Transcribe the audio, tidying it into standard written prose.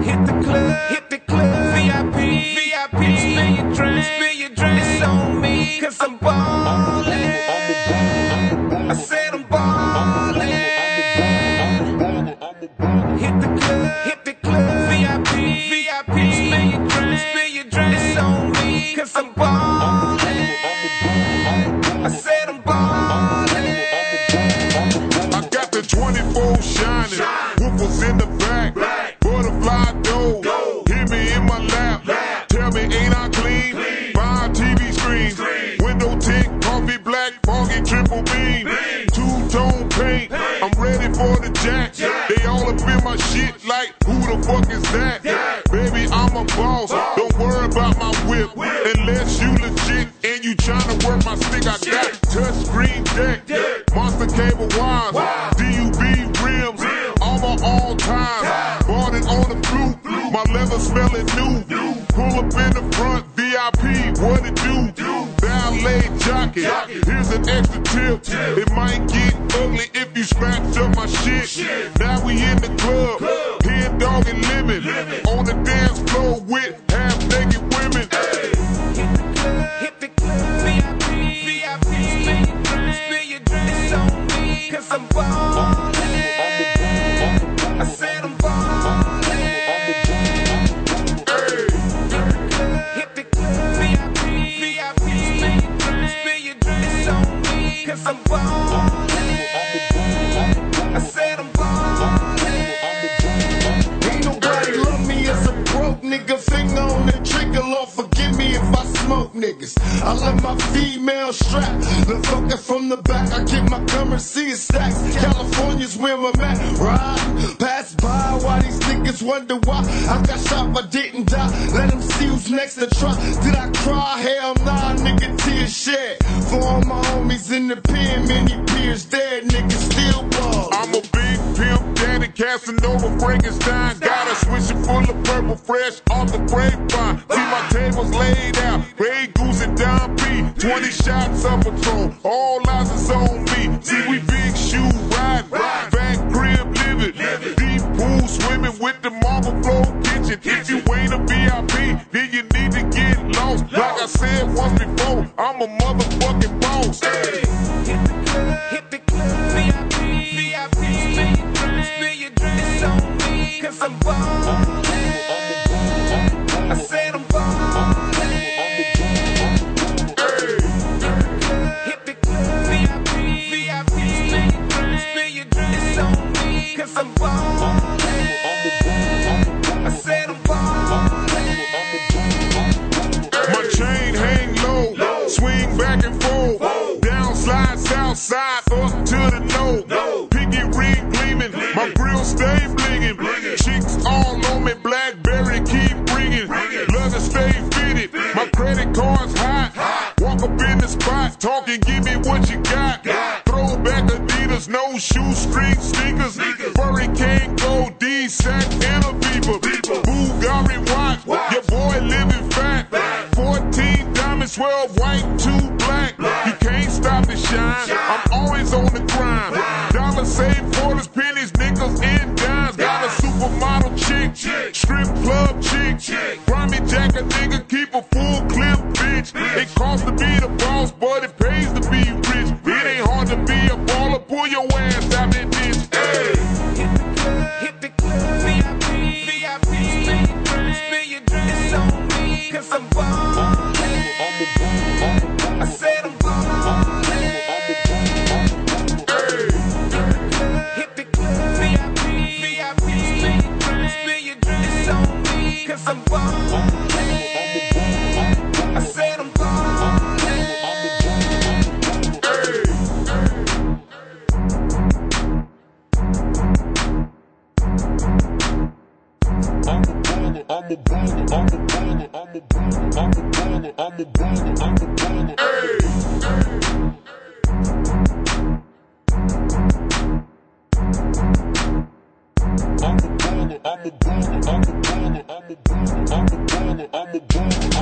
hit the club, VIP, spill your drink, it's on me, cause I'm ballin'. I said I'm ballin'. Hit the club, VIP, spill your drink, it's on me, cause I'm ballin'. I said I'm ballin'. I got the 24 shining, woofers in the back, butterfly dough, hit me in my lap, tell me ain't I clean, buy TV screens, window tint, coffee black, foggy triple beam, two-tone paint, I'm ready for the jack, they all up in my shit like who the fuck is that, baby I'm a boss, don't worry about my whip, unless you legit and you tryna work my stick, I got touch screen deck, monster cable wires, DUB rims, all my all time, bought it on the fluke, my leather smelling new, pull up in the front, VIP, what it do, ballet jockey, here's an extra tip, it might get ugly if you scratch up my shit, now we in the club, head dog and lemon, on the dance floor with half naked women. Hit the club, VIP, spill your drink, it's on me, cause I'm ballin'. I said I'm ballin'. Hit the club, VIP, spill your drink, it's on me, cause I'm ballin'. I said I'm ballin'. Ain't nobody love me as a broke nigga. Finger on the trigger, Lord forgive me if I smoke niggas. I love my female strap, the fucker from the back. I get my currency in stacks. California's where I'm at. Ride, pass by while these niggas wonder why I got shot but didn't die. Let them see who's next to try. Did I cry? Hell nah, nigga, tears shed. For all my homies in the pen, many peers dead, niggas still ball. I'm a big pimp, Danny Casanova, Frankenstein. Got a swisher full of purple, fresh off the grapevine. See my tables laid out, Grey Goose and Don P. 20 shots of Patron, all eyes is on me. See we big shoe riding, back crib living, deep pool swimming with the marble floor kitchen. If you ain't a VIP, then you need to get lost. Like I said once before, I'm a motherfucking boss. Hit the club, VIP, spill your drink, it's on me, cause I'm ballin'. I said I'm ballin'. Hit the club, VIP, spill your drink, it's on me, cause I'm ballin'. I said I'm ballin'. My chain hang low, swing back and forth, down slide, south side, up to the nose. Pinky ring gleaming, my grill stay blinging. Chicks all on me, Blackberry keep ringing. Leather stay fitted, my credit card's hot. Walk up in the spot, talking, give me what you got. Throwback Adidas, no shoestring sneakers. Hurricane Gold, D-Sack, and a Beaver. Bulgari watch, your boy living fat. 14 diamonds, 12 white, 2 black. You can't stop the shine, I'm always on the grind. Dollar save quarters, pennies, nickels, and dimes. Got a supermodel chick, strip club chick. Grimy jack a nigga, keep a full clip, bitch. It costs to be the boss, but it pays to be rich. It ain't hard to be a baller, pull your ass out that bitch. Hit the club, VIP, spill your drink, it's on me, cause I'm ballin'. I said I'm ballin'. Hit the club, VIP, spill your drink, it's on me, cause I'm ballin'. I said I'm ballin'. I'm a baller, I'm a baller, I'm a baller, I'm a baller, I'm a baller, I'm a baller. I'm a baller, I'm a baller, I'm a baller, I'm a baller, I'm a baller, I'm a baller.